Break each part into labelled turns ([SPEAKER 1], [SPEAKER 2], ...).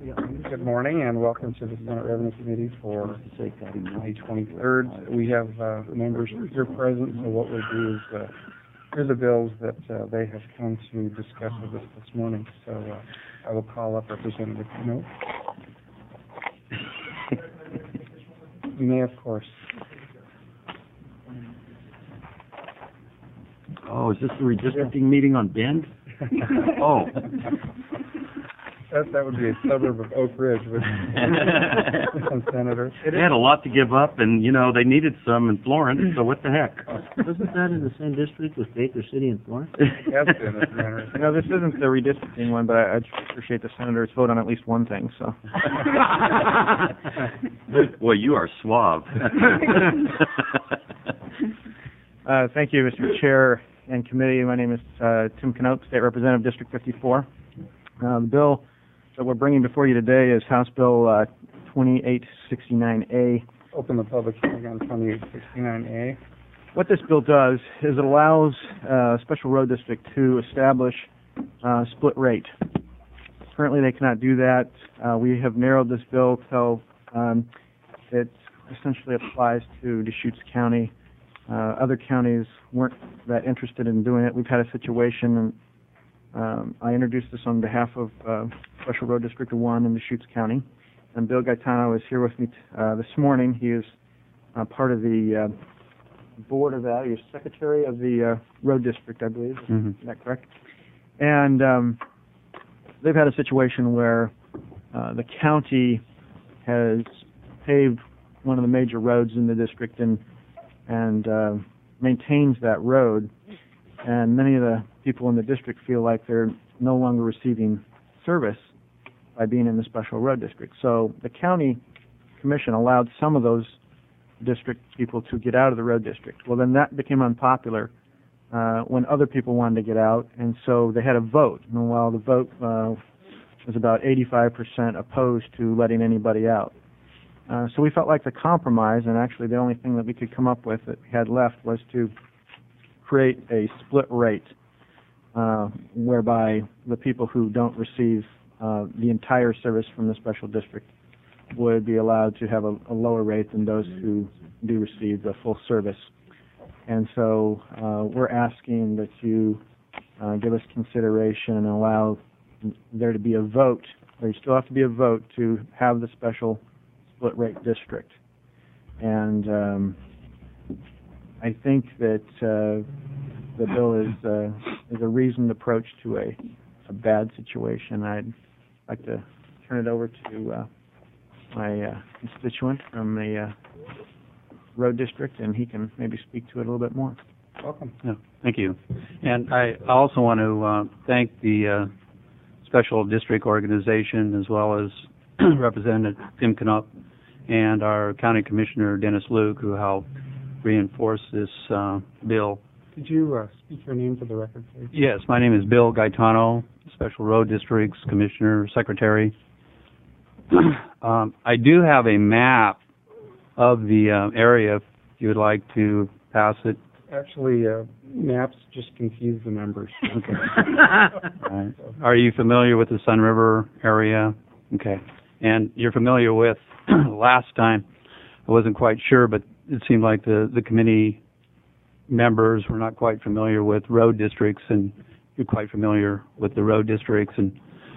[SPEAKER 1] Good morning and welcome to the Senate Revenue Committee for May 23rd. We have members here present, so what we'll do is here's the bills that they have come to discuss with us this morning. So I will call up Representative Knopp. You may, of course.
[SPEAKER 2] Oh, is this the redistricting meeting on Bend? Oh.
[SPEAKER 1] That would be a suburb of Oak Ridge, wouldn't it? Senator.
[SPEAKER 2] They had a lot to give up, and, you know, they needed some in Florence, so what the heck?
[SPEAKER 3] Wasn't that in the same district with Baker City and Florence?
[SPEAKER 1] It has been, as a matter of fact.
[SPEAKER 4] No, this isn't the redistricting one, but I appreciate the senator's vote on at least one thing, so.
[SPEAKER 2] Well, you are suave.
[SPEAKER 4] Thank you, Mr. Chair and Committee. My name is Tim Knopp, State Representative, District 54. The bill that we're bringing before you today is House Bill 2869A.
[SPEAKER 1] Open the public hearing on 2869A.
[SPEAKER 4] What this bill does is it allows Special Road District to establish split rate. Currently, they cannot do that. We have narrowed this bill so it essentially applies to Deschutes County. Other counties weren't that interested in doing it. We've had a situation, and I introduced this on behalf of Special Road District 1 in Deschutes County. And Bill Gaetano is here with me this morning. He is part of the board of that. He's secretary of the road district, I believe.
[SPEAKER 1] Mm-hmm.
[SPEAKER 4] Is that correct? And they've had a situation where the county has paved one of the major roads in the district and maintains that road. And many of the people in the district feel like they're no longer receiving service by being in the Special Road District. So the county commission allowed some of those district people to get out of the road district. Well, then that became unpopular when other people wanted to get out, and so they had a vote. And while the vote was about 85% opposed to letting anybody out. So we felt like the compromise, and actually the only thing that we could come up with that we had left was to create a split rate whereby the people who don't receive the entire service from the special district would be allowed to have a lower rate than those who do receive the full service. And so we're asking that you give us consideration and allow there to be a vote. There still have to be a vote to have the special split rate district. And I think that the bill is a reasoned approach to a bad situation. I'd like to turn it over to my constituent from the road district, and he can maybe speak to it a little bit more.
[SPEAKER 1] Welcome.
[SPEAKER 5] Yeah, thank you. And I also want to thank the Special District Organization as well as Representative Tim Knopp and our County Commissioner Dennis Luke, who helped reinforce this bill.
[SPEAKER 1] Could you speak your name for the record, please?
[SPEAKER 5] Yes, my name is Bill Gaetano, Special Road Districts Commissioner, Secretary. I do have a map of the area if you would like to pass it.
[SPEAKER 1] Actually, maps just confuse the members.
[SPEAKER 5] Okay. Right. Are you familiar with the Sun River area? Okay. And you're familiar with, last time, I wasn't quite sure, but it seemed like the committee members were not quite familiar with road districts, and you're quite familiar with the road districts. And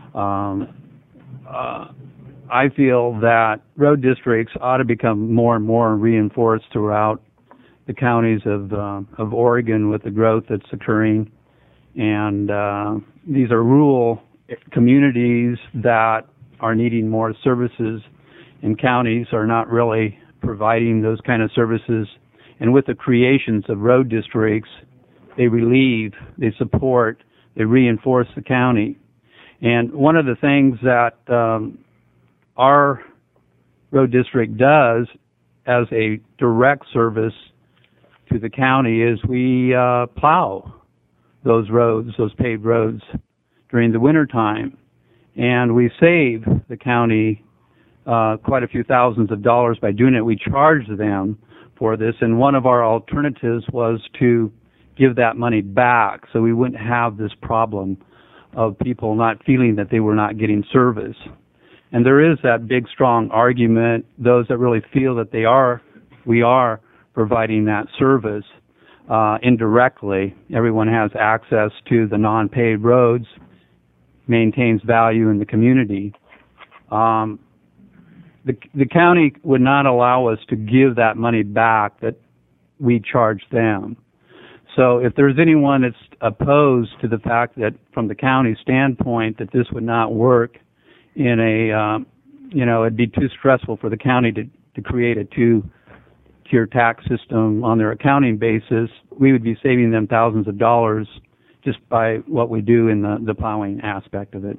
[SPEAKER 5] I feel that road districts ought to become more and more reinforced throughout the counties of Oregon with the growth that's occurring. And these are rural communities that are needing more services, and counties are not really providing those kind of services. And with the creations of road districts, they relieve, they support, they reinforce the county. And one of the things that our road district does as a direct service to the county is we plow those roads, those paved roads during the winter time. And we save the county quite a few thousands of dollars by doing it. We charge them for this, and one of our alternatives was to give that money back so we wouldn't have this problem of people not feeling that they were not getting service. And there is that big, strong argument, those that really feel that we are providing that service indirectly. Everyone has access to the non-paved roads, maintains value in the community. The county would not allow us to give that money back that we charge them. So if there's anyone that's opposed to the fact that, from the county standpoint, that this would not work in a, it'd be too stressful for the county to create a two-tier tax system on their accounting basis, we would be saving them thousands of dollars just by what we do in the plowing aspect of it.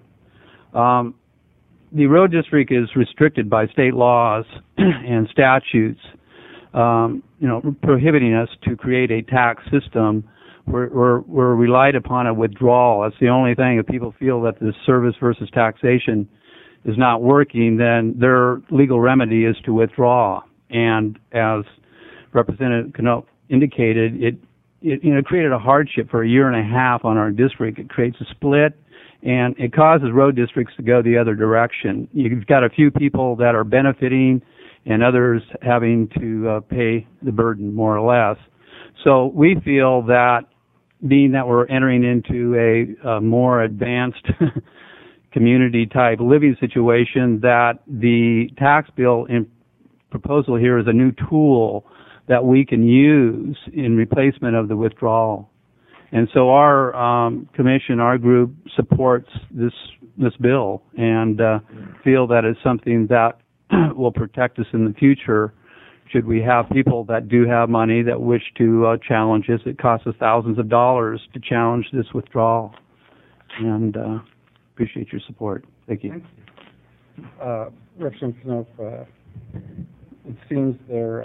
[SPEAKER 5] The road district is restricted by state laws and statutes, prohibiting us to create a tax system. We're relied upon a withdrawal. That's the only thing. If people feel that the service versus taxation is not working, then their legal remedy is to withdraw. And as Representative Knopp indicated, it created a hardship for a year and a half on our district. It creates a split, and it causes road districts to go the other direction. You've got a few people that are benefiting and others having to pay the burden, more or less. So we feel that, being that we're entering into a more advanced community-type living situation, that the tax bill proposal here is a new tool that we can use in replacement of the withdrawal. And so our commission, our group, supports this bill and feel that it's something that will protect us in the future should we have people that do have money that wish to challenge this. It costs us thousands of dollars to challenge this withdrawal. And appreciate your support. Thank you.
[SPEAKER 1] Representative Knopp, it seems there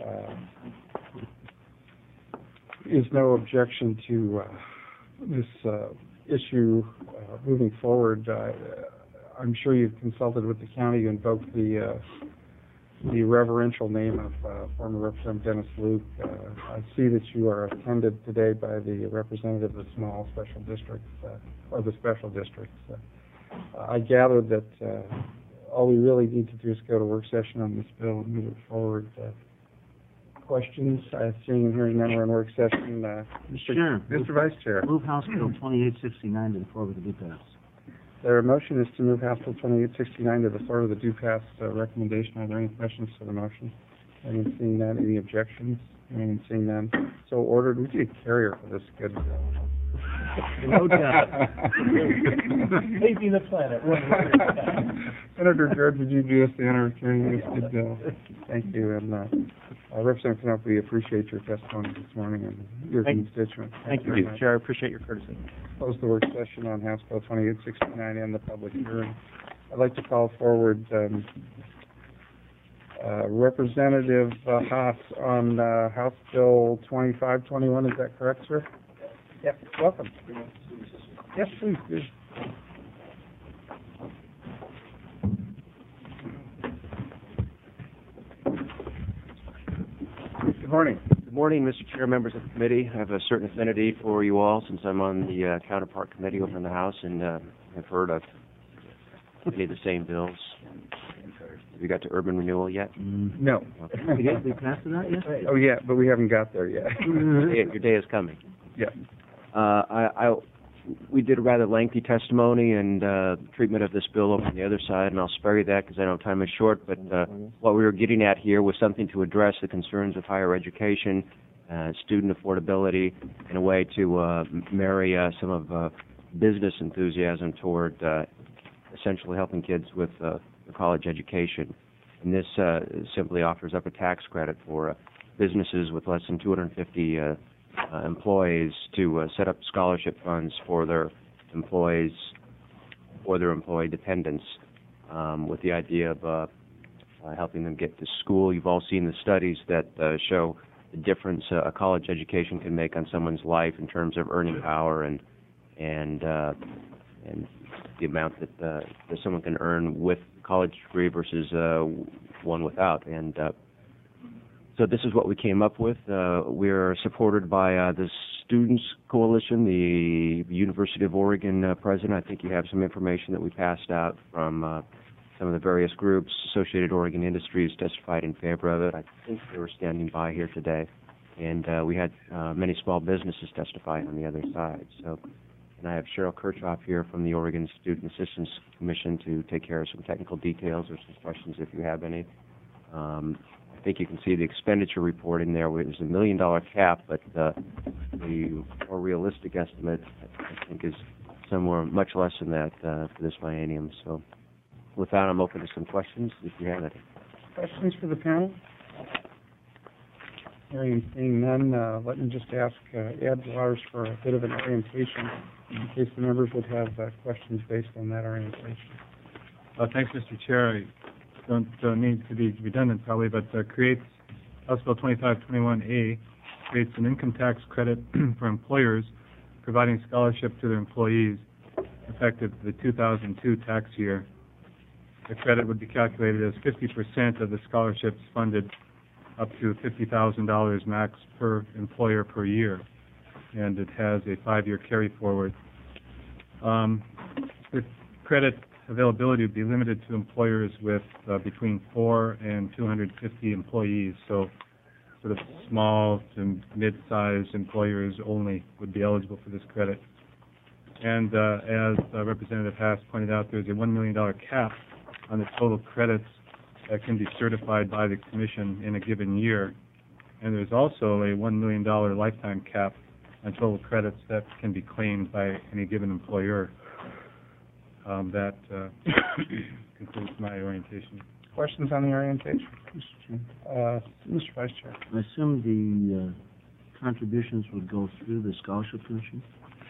[SPEAKER 1] is no objection to this issue moving forward. I'm sure you've consulted with the county. You invoked the reverential name of former Representative Dennis Luke. I see that you are attended today by the representative of the small special districts, or the special districts. I gather that all we really need to do is go to work session on this bill and move it forward. Questions? Seeing and hearing none, we're in work session. Mr. Vice Chair.
[SPEAKER 3] Move House Bill 2869 to the floor with the due pass.
[SPEAKER 1] Their motion is to move House Bill 2869 to the floor with the due pass recommendation. Are there any questions to the motion? Anyone seeing none? Any objections? Anyone seeing none? So ordered. We need a carrier for this good bill.
[SPEAKER 3] No doubt.
[SPEAKER 6] Saving the planet.
[SPEAKER 1] Senator George, would you do us the honor of carrying this good bill? Thank you. And Representative Knopp, we appreciate your testimony this morning and your constituents.
[SPEAKER 4] Thank you, Mr. Chair. I appreciate your courtesy.
[SPEAKER 1] Close the work session on House Bill 2869 and the public hearing. I'd like to call forward Representative Haas on House Bill 2521. Is that correct, sir? Yes. Welcome. Yes, please. Good morning.
[SPEAKER 7] Good morning, Mr. Chair, members of the committee. I have a certain affinity for you all since I'm on the counterpart committee over in the House, and have heard of many of the same bills. Have you got to urban renewal yet?
[SPEAKER 1] No.
[SPEAKER 7] Okay.
[SPEAKER 3] We passed it out yet?
[SPEAKER 1] Oh, yeah, but we haven't got there yet.
[SPEAKER 7] Your day is coming.
[SPEAKER 1] Yeah.
[SPEAKER 7] We did a rather lengthy testimony and treatment of this bill over on the other side, and I'll spare you that because I know time is short, but what we were getting at here was something to address the concerns of higher education, student affordability, in a way to marry some of business enthusiasm toward essentially helping kids with the college education. And this simply offers up a tax credit for businesses with less than 250 employees to set up scholarship funds for their employees or their employee dependents, with the idea of helping them get to school. You've all seen the studies that show the difference a college education can make on someone's life in terms of earning power and the amount that someone can earn with a college degree versus one without. And so this is what we came up with. We're supported by the Students Coalition, the University of Oregon president. I think you have some information that we passed out from some of the various groups. Associated Oregon Industries testified in favor of it. I think they were standing by here today. And we had many small businesses testify on the other side. So, and I have Cheryl Kirchhoff here from the Oregon Student Assistance Commission to take care of some technical details or some questions if you have any. I think you can see the expenditure report in there. It was $1 million cap, but the more realistic estimate, I think, is somewhere much less than that for this biennium. So with that, I'm open to some questions if you have any.
[SPEAKER 1] Questions for the panel? Hearing and seeing none, let me just ask Ed Waters for a bit of an orientation in case the members would have questions based on that orientation.
[SPEAKER 6] Thanks, Mr. Chair. I don't need to be redundant probably, but creates House Bill 2521A creates an income tax credit for employers providing scholarship to their employees effective the 2002 tax year. The credit would be calculated as 50% of the scholarships funded up to $50,000 max per employer per year, and it has a 5-year carry forward. The credit availability would be limited to employers with between 4 and 250 employees, so sort of small to mid-sized employers only would be eligible for this credit. And as Representative Haas pointed out, there's a $1 million cap on the total credits that can be certified by the Commission in a given year. And there's also a $1 million lifetime cap on total credits that can be claimed by any given employer. That concludes my orientation.
[SPEAKER 1] Questions on the orientation? Mr. Vice Chair.
[SPEAKER 3] I assume the contributions would go through the Scholarship Commission?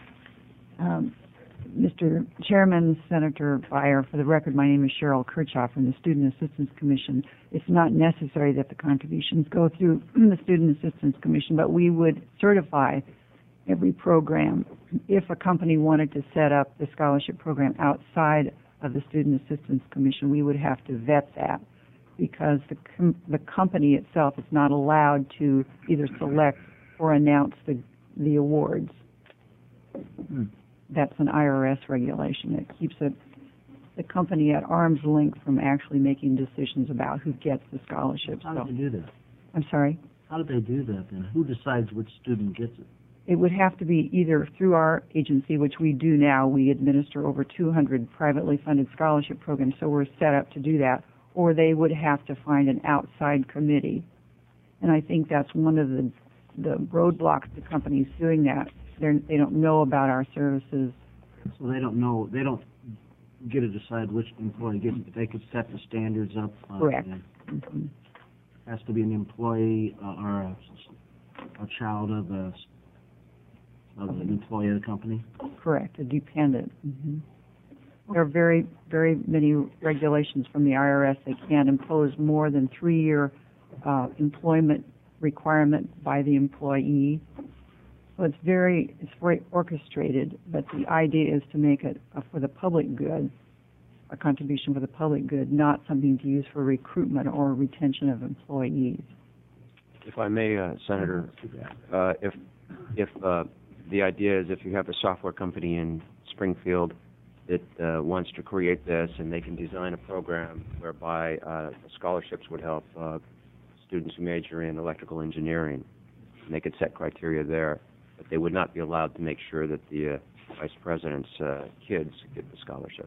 [SPEAKER 8] Mr. Chairman, Senator Byer, for the record, my name is Cheryl Kirchhoff from the Student Assistance Commission. It's not necessary that the contributions go through the Student Assistance Commission, but we would certify every program. If a company wanted to set up the scholarship program outside of the Student Assistance Commission, we would have to vet that because the company itself is not allowed to either select or announce the awards. That's an IRS regulation. It keeps the company at arm's length from actually making decisions about who gets the scholarship.
[SPEAKER 3] How do they do that?
[SPEAKER 8] I'm sorry?
[SPEAKER 3] How do they do that then? Who decides which student gets it?
[SPEAKER 8] It would have to be either through our agency, which we do now. We administer over 200 privately funded scholarship programs, so we're set up to do that, or they would have to find an outside committee. And I think that's one of the roadblocks to companies doing that. They don't know about our services.
[SPEAKER 3] So they don't know, they don't get to decide which employee gets it, but they could set the standards up.
[SPEAKER 8] Correct.
[SPEAKER 3] Mm-hmm. Has to be an employee or a child of an employee of the company?
[SPEAKER 8] Correct, a dependent. Mm-hmm. There are very, very many regulations from the IRS. They can't impose more than 3-year employment requirement by the employee. So it's very orchestrated, but the idea is to make it for the public good, a contribution for the public good, not something to use for recruitment or retention of employees.
[SPEAKER 7] If I may, Senator, if the idea is if you have a software company in Springfield that wants to create this and they can design a program whereby scholarships would help students who major in electrical engineering, and they could set criteria there, but they would not be allowed to make sure that the Vice President's kids get the scholarship.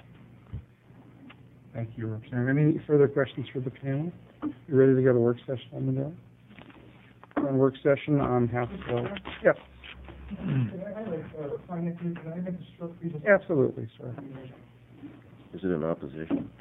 [SPEAKER 1] Thank you, Representative. Any further questions for the panel? You ready to go to work session on the bill? On work session on House Bill. Yes. Absolutely, sir.
[SPEAKER 7] Is it in opposition?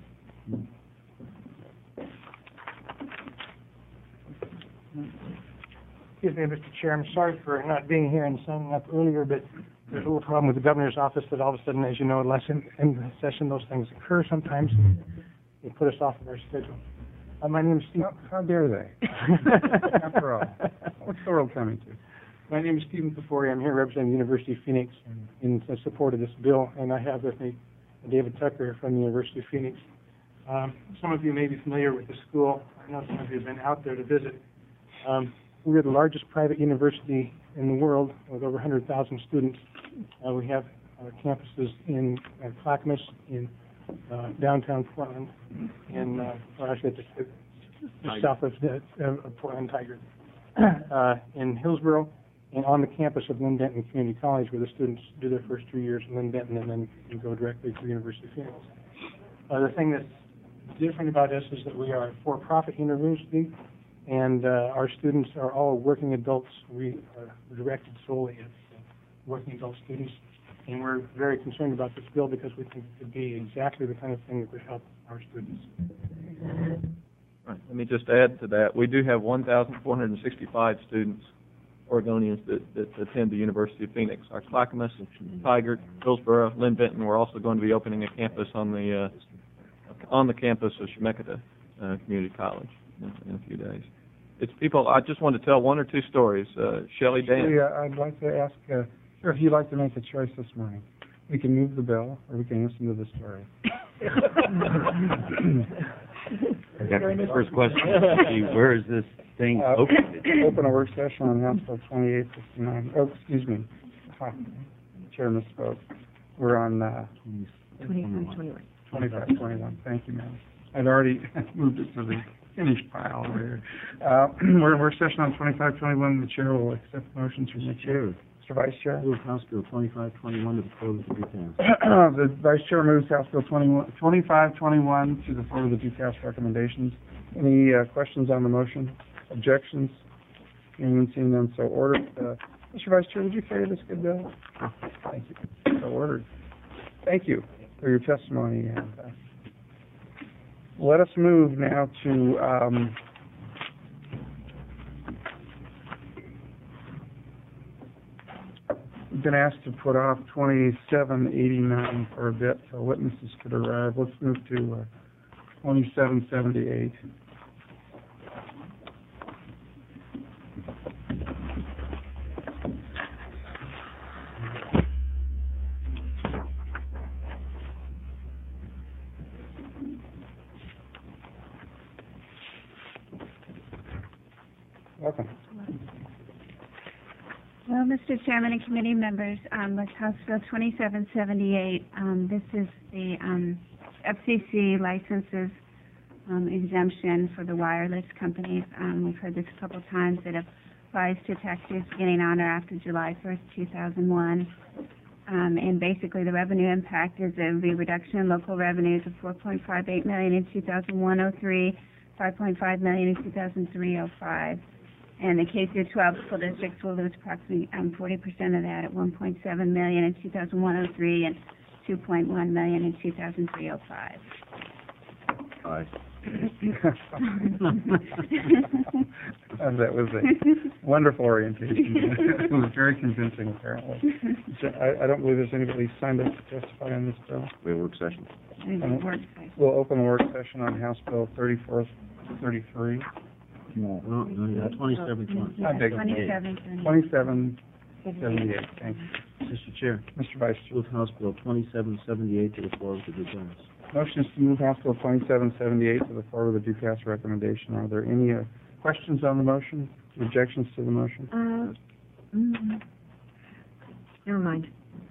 [SPEAKER 9] Excuse me, Mr. Chair, I'm sorry for not being here and signing up earlier, but there's a little problem with the governor's office that all of a sudden, as you know, unless in the session, those things occur sometimes. They put us off of our schedule. My name is Steve.
[SPEAKER 1] How dare they? After all, what's the world coming to?
[SPEAKER 9] My name is Stephen Kafori. I'm here representing the University of Phoenix in support of this bill, and I have with me David Tucker from the University of Phoenix. Some of you may be familiar with the school. I know some of you have been out there to visit. We're the largest private university in the world with over 100,000 students. We have campuses in Clackamas, in downtown Portland, or actually just south of Portland Tigard, in Hillsborough, and on the campus of Lynn Benton Community College, where the students do their first 2 years in Lynn Benton and then can go directly to the University of Phoenix. The thing that's different about us is that we are a for-profit university, and our students are all working adults. We are directed solely at working adult students, and we're very concerned about this bill because we think it could be exactly the kind of thing that would help our students.
[SPEAKER 10] Right. Let me just add to that. We do have 1,465 students, Oregonians, that attend the University of Phoenix. Our Clackamas, Tigard, Hillsborough, Lynn Benton, we're also going to be opening a campus on the campus of Chemeketa Community College in a few days. It's people. I just want to tell one or two stories. Shelley Dan.
[SPEAKER 1] I'd like to ask, sir, if you'd like to make a choice this morning. We can move the bill, or we can listen to the story.
[SPEAKER 2] First question, where is this thing open?
[SPEAKER 1] Open a work session on House Bill 2869. Oh, excuse me. Chair misspoke. We're on 2521. Thank you, ma'am. I'd already moved it to the finished pile over here. We're in work session on 2521. The chair will accept motions from the chair. Mr. Vice Chair.
[SPEAKER 3] Move House Bill 2521 to the floor of the Duke
[SPEAKER 1] The Vice Chair moves House Bill 2521 to the floor of the Duke recommendations. Any questions on the motion? Objections? Hearing and seeing none, so ordered. Mr. Vice Chair, would you carry this good bill? Thank you. So ordered. Thank you for your testimony. And let us move now to we've been asked to put off 2789 for a bit so witnesses could arrive. Let's move to 2778. Welcome.
[SPEAKER 11] Well, Mr. Chairman and committee members, with House Bill 2778, this is the FCC licenses exemption for the wireless companies. We've heard this a couple of times. It applies to taxes beginning on or after July 1st, 2001. And basically the revenue impact is a reduction in local revenues of $4.58 million in 2001-03, $5.5 million in 2003-05. And the K-12 school districts will lose approximately 40% of that at $1.7 million in 2001-03 and $2.1 million in 2003-05.
[SPEAKER 1] Aye. That was a wonderful orientation. It was very convincing, apparently. I don't believe there's anybody signed up to testify on this bill.
[SPEAKER 7] We have a work session.
[SPEAKER 1] We'll open a work session on House Bill 3433.
[SPEAKER 3] No, 2720.
[SPEAKER 1] I beg your pardon. 2778. Thank you.
[SPEAKER 3] Mr. Chair.
[SPEAKER 1] Mr. Vice Chair.
[SPEAKER 3] Move House Bill 2778 to the floor of the Duke House.
[SPEAKER 1] Motion is to move House Bill 2778 to the floor of the Duke House recommendation. Are there any questions on the motion? Objections to the motion?
[SPEAKER 12] Never mind.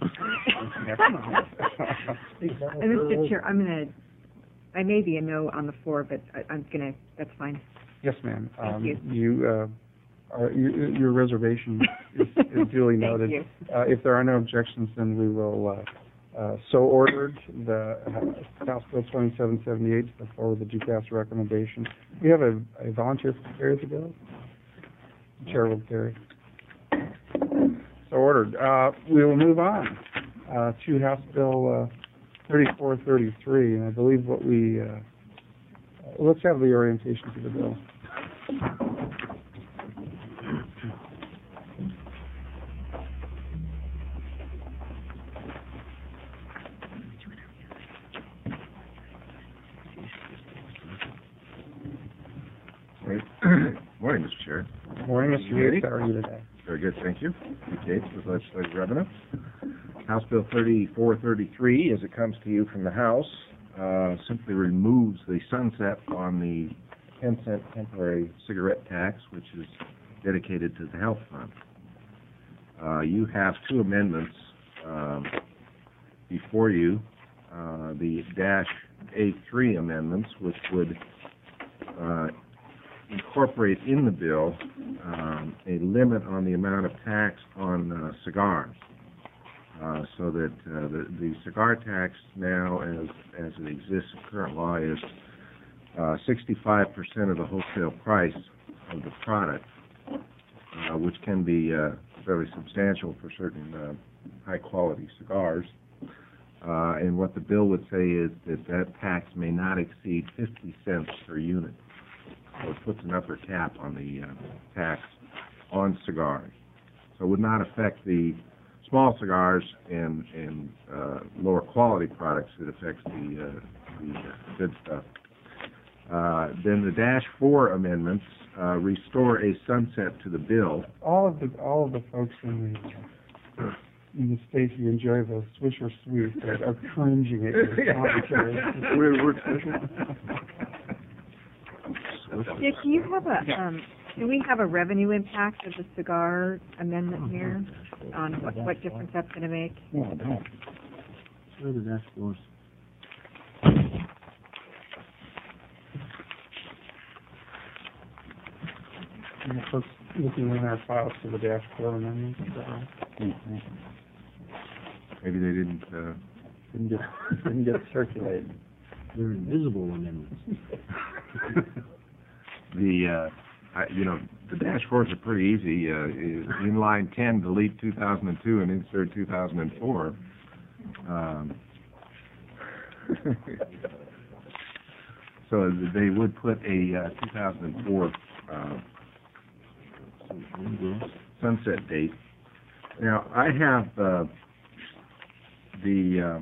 [SPEAKER 12] Mr. Chair, I may be a no on the floor, but that's fine.
[SPEAKER 1] Yes, ma'am.
[SPEAKER 12] Thank you.
[SPEAKER 1] Your reservation is duly noted.
[SPEAKER 12] Thank you.
[SPEAKER 1] If there are no objections, then we will so ordered the House Bill 2778 to the floor of the Duke House recommendation. We have a volunteer to carry the bill. The chair will carry. So ordered. We will move on to House Bill 3433, and I believe what we let's have the orientation to the bill.
[SPEAKER 13] Morning, Mr. Chair.
[SPEAKER 1] Morning, Mr. Yates. How are you today?
[SPEAKER 13] Very good, thank you. Pete Yates with Legislative Revenue. House Bill 3433, as it comes to you from the House, simply removes the sunset on the 10-cent temporary cigarette tax, which is dedicated to the health fund. You have two amendments before you the dash A3 amendments, which would incorporate in the bill a limit on the amount of tax on cigars, so that the cigar tax now, as it exists in current law, is 65% of the wholesale price of the product, which can be fairly substantial for certain high-quality cigars. And what the bill would say is that tax may not exceed 50 cents per unit. So it puts an upper cap on the tax on cigars. So it would not affect the small cigars and lower quality products. It affects the good stuff. Then the Dash 4 amendments restore a sunset to the bill.
[SPEAKER 1] All of the folks in the state who enjoy those Swisher Sweets are cringing at your commentary.
[SPEAKER 12] Dick, do you have do we have a revenue impact of the cigar amendment here on what difference that's going to make?
[SPEAKER 3] No, I don't. Where the dash goes?
[SPEAKER 1] Folks looking in our files for the Dash 4 amendments.
[SPEAKER 13] Maybe they didn't
[SPEAKER 1] get circulated.
[SPEAKER 3] They're invisible amendments.
[SPEAKER 13] The Dash 4s are pretty easy. In line 10, delete 2002 and insert 2004. So they would put a 2004 sunset date. Now, I have the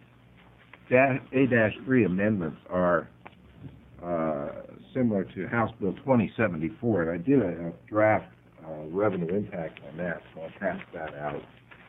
[SPEAKER 13] A-3 amendments are similar to House Bill 2074, and I did a draft revenue impact on that, so I'll pass that out.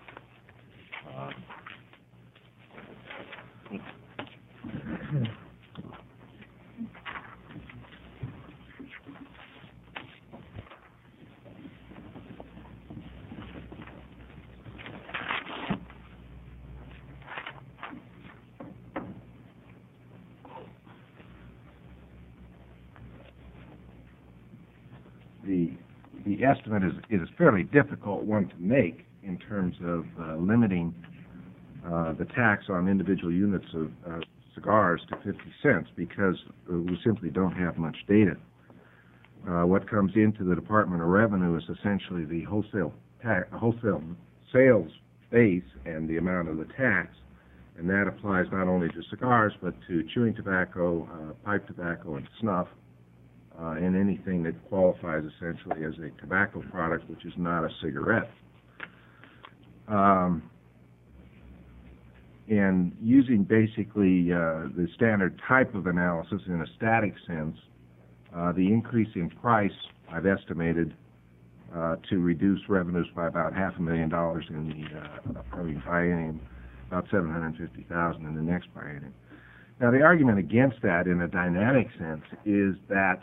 [SPEAKER 13] The estimate is a fairly difficult one to make in terms of limiting the tax on individual units of cigars to 50 cents because we simply don't have much data. What comes into the Department of Revenue is essentially the wholesale sales base and the amount of the tax, and that applies not only to cigars but to chewing tobacco, pipe tobacco, and snuff. And anything that qualifies essentially as a tobacco product, which is not a cigarette. And using basically the standard type of analysis in a static sense, the increase in price I've estimated to reduce revenues by about $500,000 in the upcoming biennium, about $750,000 in the next biennium. Now, the argument against that in a dynamic sense is that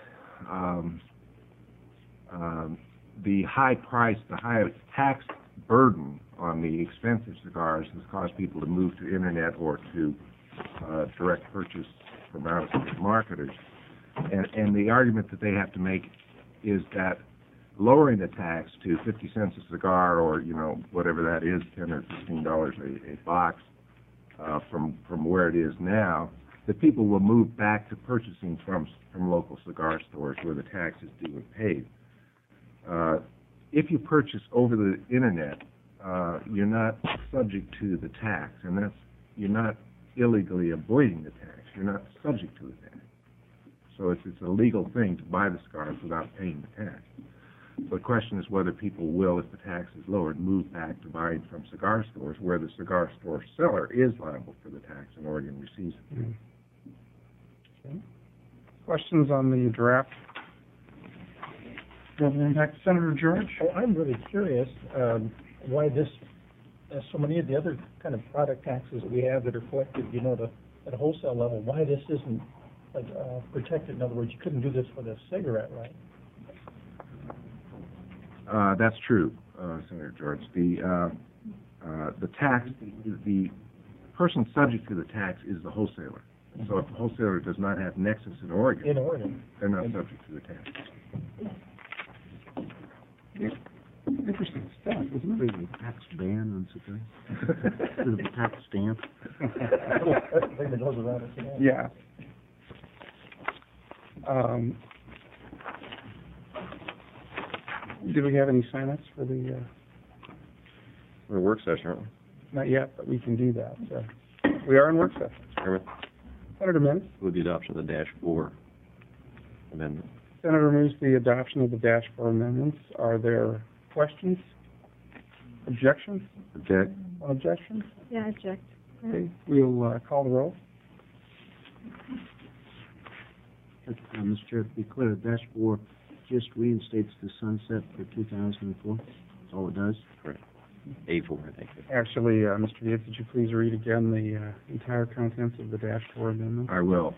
[SPEAKER 13] the high price, the high tax burden on the expensive cigars has caused people to move to internet or to direct purchase from out-of-state marketers. And the argument that they have to make is that lowering the tax to 50 cents a cigar, or whatever that is, $10 or $15 a box, from where it is now, that people will move back to purchasing from local cigar stores where the tax is due and paid. If you purchase over the internet, you're not subject to the tax, and you're not illegally avoiding the tax. You're not subject to the tax. So it's a legal thing to buy the cigars without paying the tax. So the question is whether people will, if the tax is lowered, move back to buying from cigar stores where the cigar store seller is liable for the tax and Oregon receives it.
[SPEAKER 1] Okay. Questions on the draft? Senator George?
[SPEAKER 14] Oh, I'm really curious why this, as so many of the other kind of product taxes that we have that are collected, at a wholesale level, why this isn't protected. In other words, you couldn't do this with a cigarette, right?
[SPEAKER 13] That's true, Senator George. The tax, the person subject to the tax is the wholesaler. So if the wholesaler does not have nexus in Oregon, they're not subject to the tax.
[SPEAKER 1] Interesting stuff, isn't it?
[SPEAKER 3] Tax ban on cigars? Is it a tax stamp?
[SPEAKER 14] Thing that goes around it,
[SPEAKER 1] Yeah. Did we have any sign-ups for the,
[SPEAKER 7] We're in work session, aren't we?
[SPEAKER 1] not yet, but we can do that. We are in work session.
[SPEAKER 7] Chairman,
[SPEAKER 1] Senator Minnis?
[SPEAKER 7] with the adoption of the Dash 4 amendment.
[SPEAKER 1] Senator moves the adoption of the Dash 4 amendments. Are there questions? Objections?
[SPEAKER 7] Object.
[SPEAKER 1] Objections?
[SPEAKER 12] Yeah, I object.
[SPEAKER 1] Okay, we'll call the roll.
[SPEAKER 3] Mr. Chair, to be clear, Dash 4 just reinstates the sunset for 2004. That's all it does.
[SPEAKER 7] Correct. A4, I think.
[SPEAKER 1] Actually, Mr. Yates, would you please read again the entire contents of the Dash 4 amendment?
[SPEAKER 13] I will.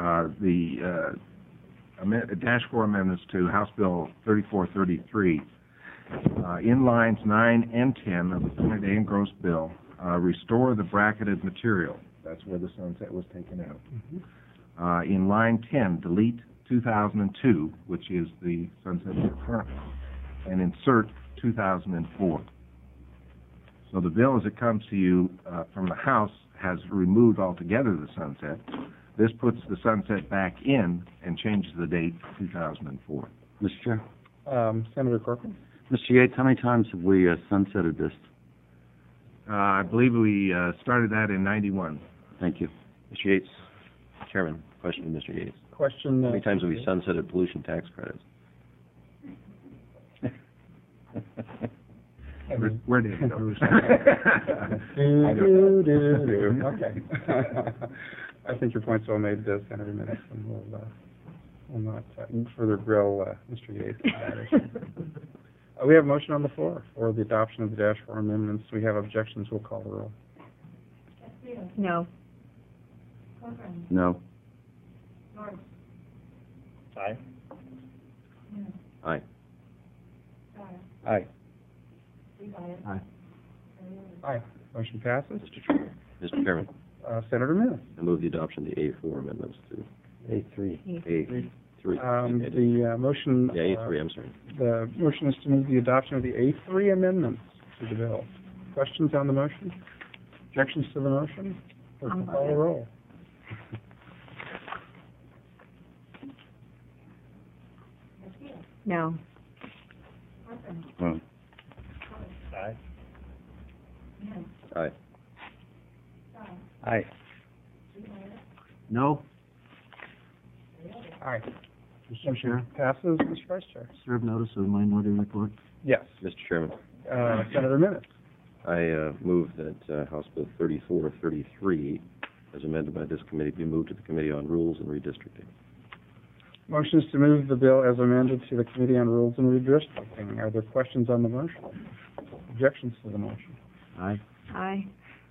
[SPEAKER 13] Dash 4 amendments to House Bill 3433, in lines 9 and 10 of the printed A and gross bill, restore the bracketed material. That's where the sunset was taken out. In line 10, delete 2002, which is the sunset year currently, and insert 2004. So the bill, as it comes to you from the House, has removed altogether the sunset. This puts the sunset back in and changes the date to 2004.
[SPEAKER 2] Mr. Chair.
[SPEAKER 1] Senator Corcoran?
[SPEAKER 2] Mr. Yates, how many times have we sunsetted this?
[SPEAKER 13] I believe we started that in 91.
[SPEAKER 2] Thank you.
[SPEAKER 7] Mr. Yates, Chairman, question to Mr. Yates.
[SPEAKER 1] Question.
[SPEAKER 7] How many times have we sunsetted pollution tax credits?
[SPEAKER 13] Where did it go?
[SPEAKER 1] Okay. I think your point's well made, Senator Minnis, and we'll not further grill Mr. Yates. We have a motion on the floor for the adoption of the Dash 4 amendments. We have objections. We'll call the roll.
[SPEAKER 12] No.
[SPEAKER 2] No.
[SPEAKER 14] Aye.
[SPEAKER 7] Aye.
[SPEAKER 1] Aye.
[SPEAKER 3] Aye.
[SPEAKER 1] Aye. Motion passes.
[SPEAKER 7] Mr. Chairman,
[SPEAKER 1] Senator Minnis.
[SPEAKER 7] I move the adoption of the A4 amendments to
[SPEAKER 3] A3.
[SPEAKER 7] A3.
[SPEAKER 1] The motion.
[SPEAKER 7] Yeah, A3, I'm sorry.
[SPEAKER 1] The motion is to move the adoption of the A3 amendments to the bill. Questions on the motion? Objections to the motion? Clerk will call the roll.
[SPEAKER 12] No.
[SPEAKER 2] Well,
[SPEAKER 14] Aye.
[SPEAKER 7] Aye.
[SPEAKER 1] Aye.
[SPEAKER 3] No.
[SPEAKER 1] Aye. Motion passes. Mr. Vice Chair.
[SPEAKER 3] Serve notice of minority report.
[SPEAKER 1] Yes.
[SPEAKER 7] Mr. Chairman,
[SPEAKER 1] Senator Minnis.
[SPEAKER 7] I move that House Bill 3433, as amended by this committee, be moved to the Committee on Rules and Redistricting.
[SPEAKER 1] Motion is to move the bill as amended to the Committee on Rules and Redistricting. Are there questions on the motion? Objections to the motion?
[SPEAKER 3] Aye.
[SPEAKER 12] Aye.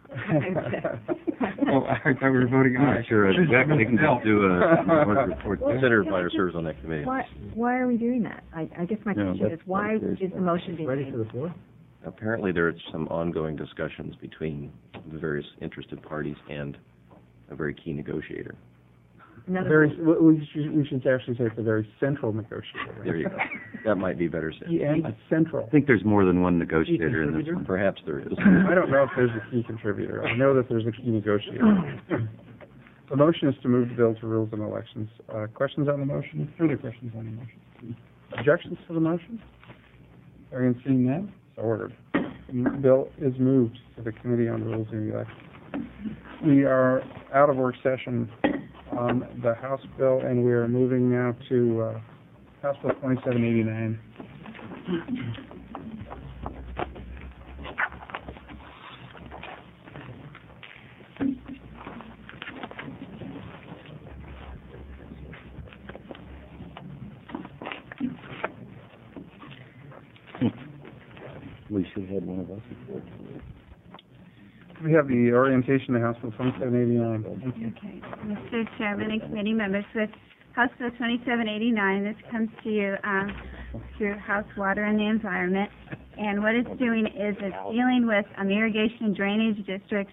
[SPEAKER 1] Oh, I thought we were voting
[SPEAKER 2] I'm
[SPEAKER 1] aye.
[SPEAKER 2] not sure. Jack, they can just do a report.
[SPEAKER 7] Senator Byer serves on that committee.
[SPEAKER 12] Why are we doing that? I guess my
[SPEAKER 2] No,
[SPEAKER 12] question is, why is the motion being
[SPEAKER 3] Ready
[SPEAKER 12] made?
[SPEAKER 3] for the floor?
[SPEAKER 7] Apparently, there are some ongoing discussions between the various interested parties and a very key negotiator.
[SPEAKER 1] Very, we should actually say it's a very central negotiator.
[SPEAKER 7] There you go. That might be better said.
[SPEAKER 1] And central.
[SPEAKER 2] I think there's more than one negotiator in this one.
[SPEAKER 7] Perhaps there is.
[SPEAKER 1] I don't know if there's a key contributor. I know that there's a key negotiator. The motion is to move the bill to Rules and Elections. Questions on the motion? Further questions on the motion? Objections to the motion? Hearing and seeing none, so ordered. The bill is moved to the Committee on Rules and Elections. We are out of work session on the House bill, and we are moving now to House Bill 2789.
[SPEAKER 2] We should have had one of us before.
[SPEAKER 1] We have the orientation to House Bill 2789.
[SPEAKER 11] Okay. Mr. Chairman and committee members, with House Bill 2789, this comes to you through House Water and the Environment. And what it's doing is it's dealing with irrigation drainage districts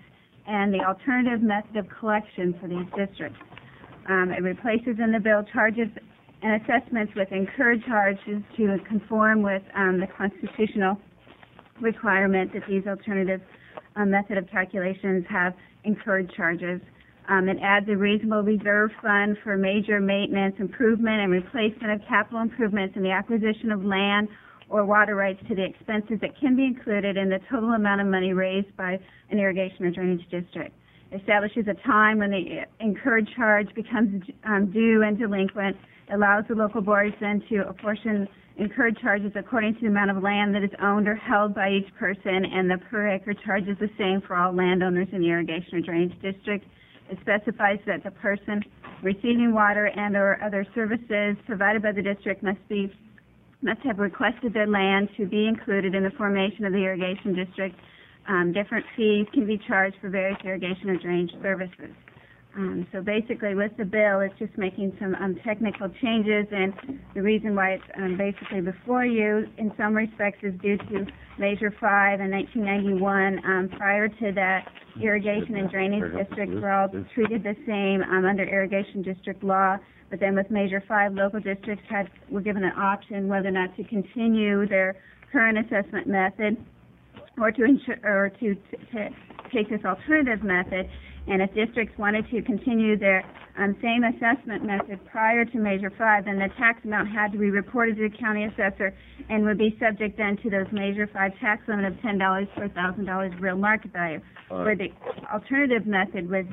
[SPEAKER 11] and the alternative method of collection for these districts. It replaces in the bill charges and assessments with incurred charges to conform with the constitutional requirement that these alternative method of calculations have incurred charges. It adds a reasonable reserve fund for major maintenance, improvement, and replacement of capital improvements and the acquisition of land or water rights to the expenses that can be included in the total amount of money raised by an irrigation or drainage district. It establishes a time when the incurred charge becomes due and delinquent, allows the local boards then to apportion incurred charges according to the amount of land that is owned or held by each person, and the per acre charge is the same for all landowners in the irrigation or drainage district. It specifies that the person receiving water and or other services provided by the district must have requested their land to be included in the formation of the irrigation district. Different fees can be charged for various irrigation or drainage services. So basically with the bill, it's just making some technical changes, and the reason why it's basically before you in some respects is due to Measure 5 in 1991. Prior to that, irrigation and drainage districts were all treated the same under irrigation district law, but then with Measure 5, local districts were given an option whether or not to continue their current assessment method or to take this alternative method. And if districts wanted to continue their same assessment method prior to Measure 5, then the tax amount had to be reported to the county assessor and would be subject then to those Measure 5 tax limit of $10 per $1,000 real market value. Where the alternative method was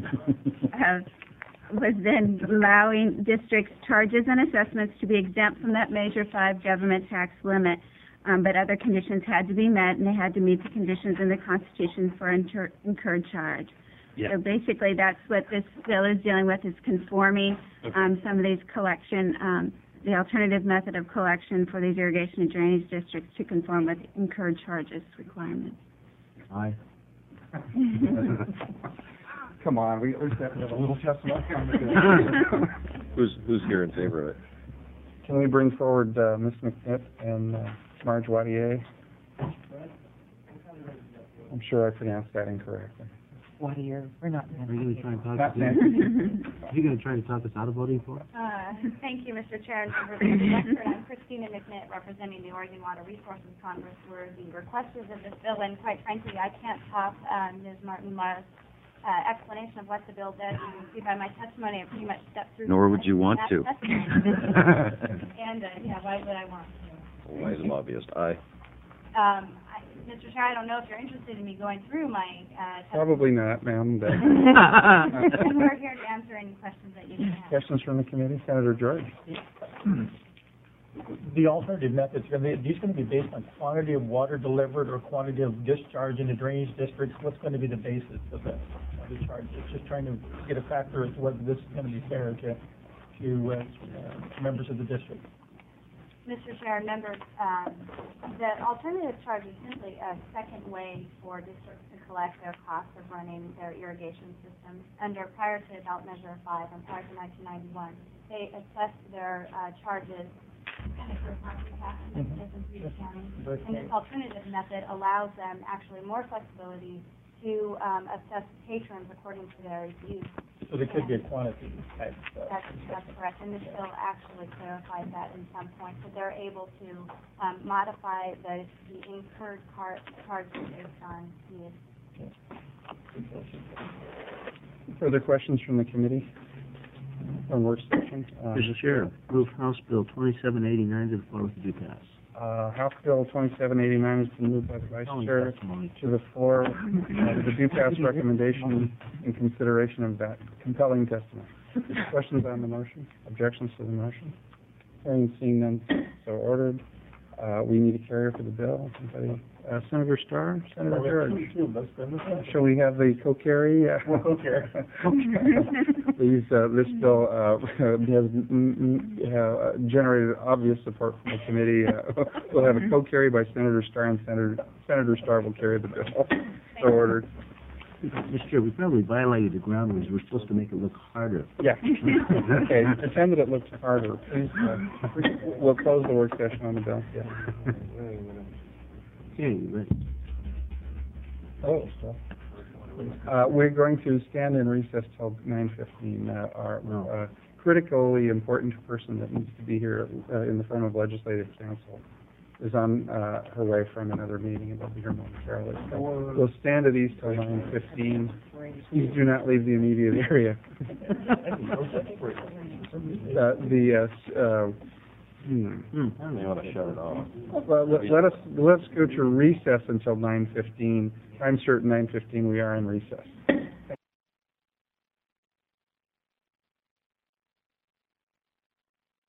[SPEAKER 11] then allowing districts' charges and assessments to be exempt from that Measure 5 government tax limit. But other conditions had to be met, and they had to meet the conditions in the Constitution for incurred charge. Yeah. So basically, that's what this bill is dealing with, is conforming some of these collection, the alternative method of collection for these irrigation and drainage districts to conform with incurred charges requirements.
[SPEAKER 3] Aye.
[SPEAKER 1] Come on, we at least have to have a little testimony on this.
[SPEAKER 15] Who's here in favor of it?
[SPEAKER 1] Can we bring forward Ms. McNitt and Marge Wattier? I'm sure I pronounced that incorrectly.
[SPEAKER 3] Wattier, we're not. Are you going to try and talk
[SPEAKER 1] Not
[SPEAKER 3] us? Are you going to try to talk us out of voting for it?
[SPEAKER 16] Thank you, Mr. Chair and members of the Western. I'm Christina McNitt, representing the Oregon Water Resources Congress. We're the requesters of this bill, and quite frankly, I can't top Ms. Martin-Mara's explanation of what the bill does. You can see by my testimony, I pretty much stepped through.
[SPEAKER 2] Nor would you want to.
[SPEAKER 16] And, why would I want to?
[SPEAKER 15] Well, why is it obvious? Aye.
[SPEAKER 16] Mr. Chair, I don't know if you're interested in me going through my testimony.
[SPEAKER 1] Probably not, ma'am. But
[SPEAKER 16] And we're here to answer any questions that you may have.
[SPEAKER 1] questions from the committee? Senator George?
[SPEAKER 14] The alternative methods, are these going to be based on quantity of water delivered or quantity of discharge into drainage districts? What's going to be the basis of the charge? It's just trying to get a factor as to whether this is going to be fair to members of the district.
[SPEAKER 16] Mr. Chair, members, the alternative charge is simply a second way for districts to collect their costs of running their irrigation systems. Prior to Ballot Measure 5 and prior to 1991, they assessed their charges and this alternative method allows them actually more flexibility to assess patrons according to their use.
[SPEAKER 14] So there could be a quantity type.
[SPEAKER 16] That's correct, and this bill actually clarifies that in some points, that they're able to modify the incurred charges based on needs.
[SPEAKER 1] Further questions from the committee on work session?
[SPEAKER 3] Mr. Chair, move House Bill 2789 to the floor with the due pass.
[SPEAKER 1] House Bill 2789 has been moved by the Vice Chair to the floor with the due pass recommendation in consideration of that compelling testimony. Questions on the motion? Objections to the motion? Hearing and seeing none, so ordered. We need a carrier for the bill. Somebody, Senator Starr, Senator George. Shall we have the co-carry?
[SPEAKER 14] Co-carry.
[SPEAKER 1] Please, this bill has generated obvious support from the committee. We'll have a co-carry by Senator Starr, and Senator Starr will carry the bill. So ordered.
[SPEAKER 3] Mr. Chair, we probably violated the ground rules. We're supposed to make it look harder.
[SPEAKER 1] Yeah. Okay, pretend that it looks harder. Please, we'll close the work session on the bill. Yeah.
[SPEAKER 3] Okay, ready?
[SPEAKER 1] Oh, stuff. We're going to stand in recess till 9:15. Our critically important person that needs to be here in the form of legislative counsel is on her way from another meeting, and they'll be here momentarily. So we'll stand at ease till 9:15. Please do not leave the immediate area.
[SPEAKER 15] I don't even want to shut it off.
[SPEAKER 1] Well, let's go to recess until 9:15. I'm certain 9:15 we are in recess.